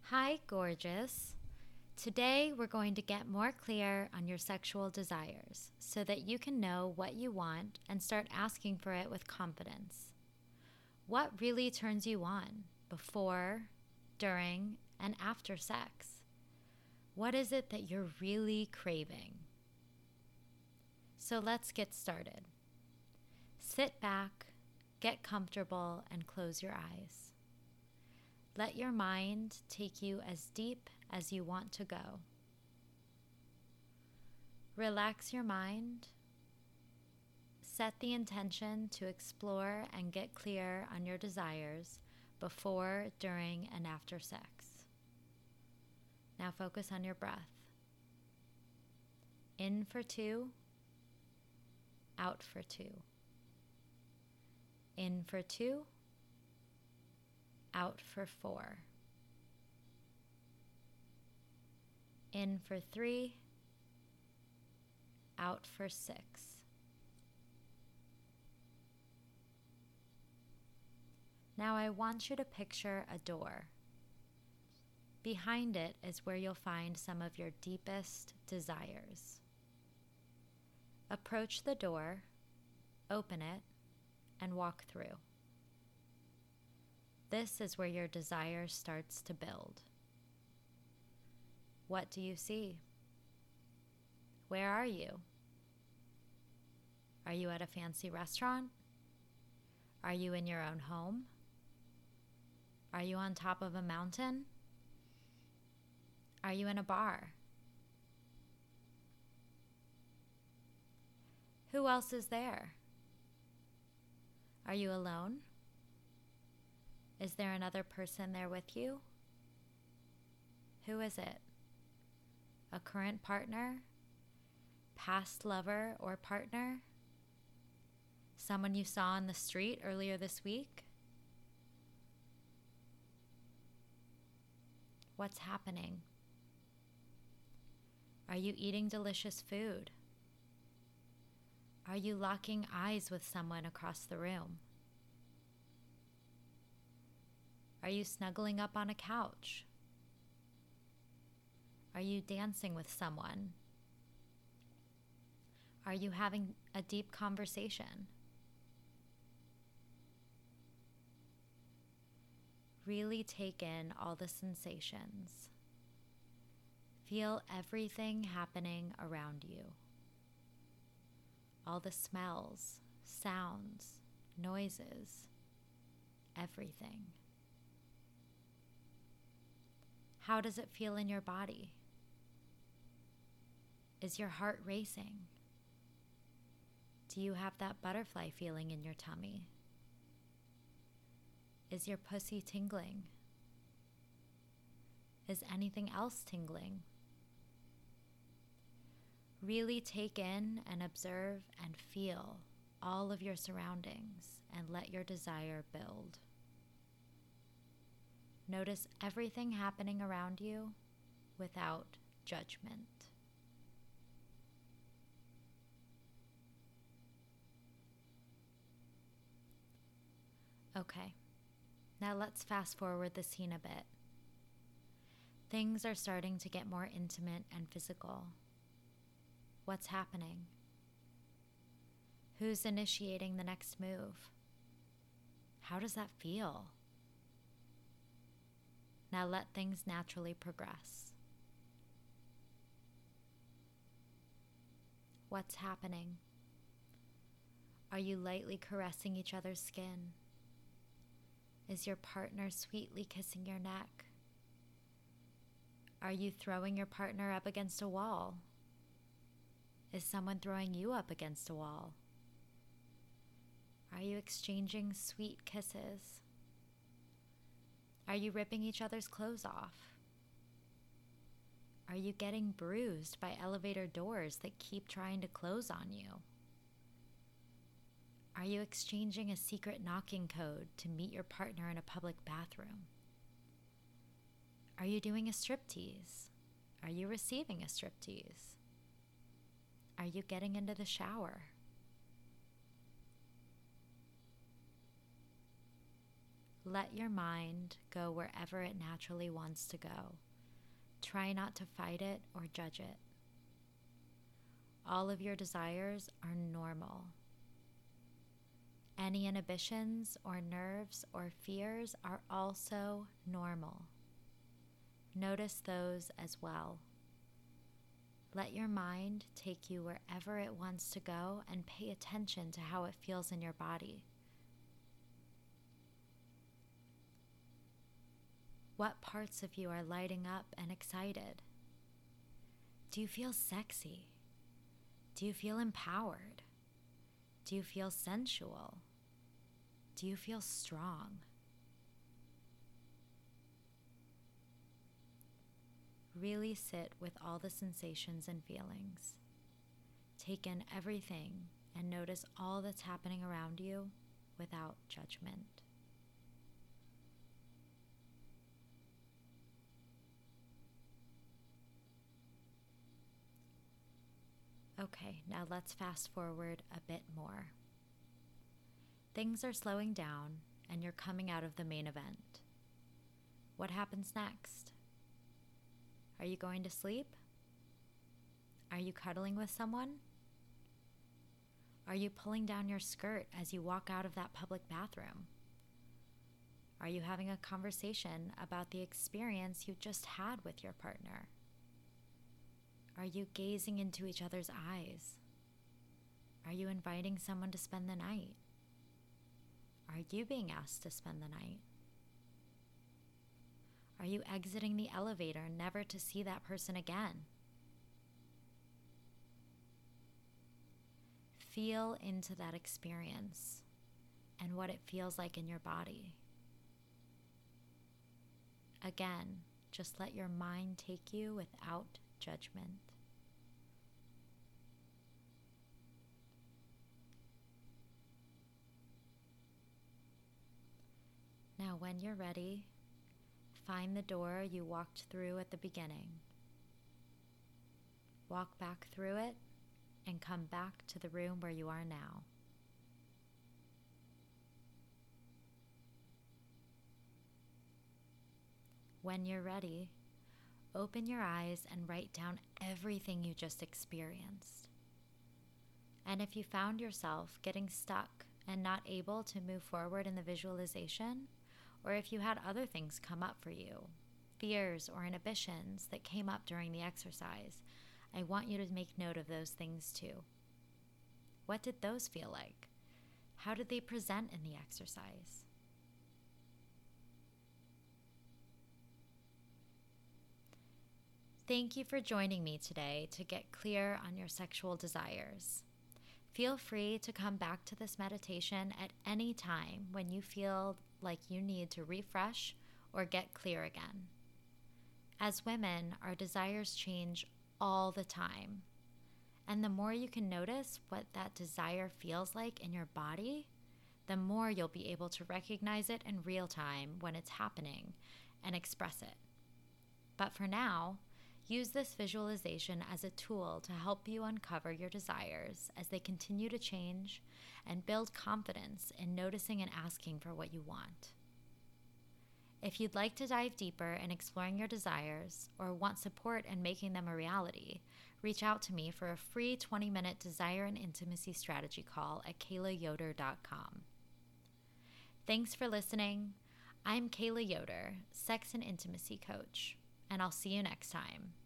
Hi, gorgeous. Today we're going to get more clear on your sexual desires so that you can know what you want and start asking for it with confidence. What really turns you on before, during, and after sex? What is it that you're really craving? So let's get started. Sit back, get comfortable, and close your eyes. Let your mind take you as deep as you want to go. Relax your mind. Set the intention to explore and get clear on your desires before, during, and after sex. Now focus on your breath. In for 2, out for 2. In for 2, out for 4. In for 3, out for 6. Now I want you to picture a door. Behind it is where you'll find some of your deepest desires. Approach the door, open it, and walk through. This is where your desire starts to build. What do you see? Where are you? Are you at a fancy restaurant? Are you in your own home? Are you on top of a mountain? Are you in a bar? Who else is there? Are you alone? Is there another person there with you? Who is it? A current partner? Past lover or partner? Someone you saw on the street earlier this week? What's happening? Are you eating delicious food? Are you locking eyes with someone across the room? Are you snuggling up on a couch? Are you dancing with someone? Are you having a deep conversation? Really take in all the sensations. Feel everything happening around you. All the smells, sounds, noises, everything. How does it feel in your body? Is your heart racing? Do you have that butterfly feeling in your tummy? Is your pussy tingling? Is anything else tingling? Really take in and observe and feel all of your surroundings and let your desire build. Notice everything happening around you without judgment. Okay, now let's fast forward the scene a bit. Things are starting to get more intimate and physical. What's happening? Who's initiating the next move? How does that feel? Now let things naturally progress. What's happening? Are you lightly caressing each other's skin? Is your partner sweetly kissing your neck? Are you throwing your partner up against a wall? Is someone throwing you up against a wall? Are you exchanging sweet kisses? Are you ripping each other's clothes off? Are you getting bruised by elevator doors that keep trying to close on you? Are you exchanging a secret knocking code to meet your partner in a public bathroom? Are you doing a striptease? Are you receiving a striptease? Are you getting into the shower? Let your mind go wherever it naturally wants to go. Try not to fight it or judge it. All of your desires are normal. Any inhibitions or nerves or fears are also normal. Notice those as well. Let your mind take you wherever it wants to go and pay attention to how it feels in your body. What parts of you are lighting up and excited? Do you feel sexy? Do you feel empowered? Do you feel sensual? Do you feel strong? Really sit with all the sensations and feelings. Take in everything and notice all that's happening around you without judgment. Okay, now let's fast forward a bit more. Things are slowing down and you're coming out of the main event. What happens next? Are you going to sleep? Are you cuddling with someone? Are you pulling down your skirt as you walk out of that public bathroom? Are you having a conversation about the experience you just had with your partner? Are you gazing into each other's eyes? Are you inviting someone to spend the night? Are you being asked to spend the night? Are you exiting the elevator never to see that person again? Feel into that experience and what it feels like in your body. Again, just let your mind take you without judgment. Now, when you're ready, find the door you walked through at the beginning. Walk back through it and come back to the room where you are now. When you're ready, open your eyes and write down everything you just experienced. And if you found yourself getting stuck and not able to move forward in the visualization, or if you had other things come up for you, fears or inhibitions that came up during the exercise, I want you to make note of those things too. What did those feel like? How did they present in the exercise? Thank you for joining me today to get clear on your sexual desires. Feel free to come back to this meditation at any time when you feel like you need to refresh or get clear again. As women, our desires change all the time. And the more you can notice what that desire feels like in your body, the more you'll be able to recognize it in real time when it's happening and express it. But for now, use this visualization as a tool to help you uncover your desires as they continue to change and build confidence in noticing and asking for what you want. If you'd like to dive deeper in exploring your desires or want support in making them a reality, reach out to me for a free 20-minute desire and intimacy strategy call at KaylaYoder.com. Thanks for listening. I'm Kayla Yoder, sex and intimacy coach, and I'll see you next time.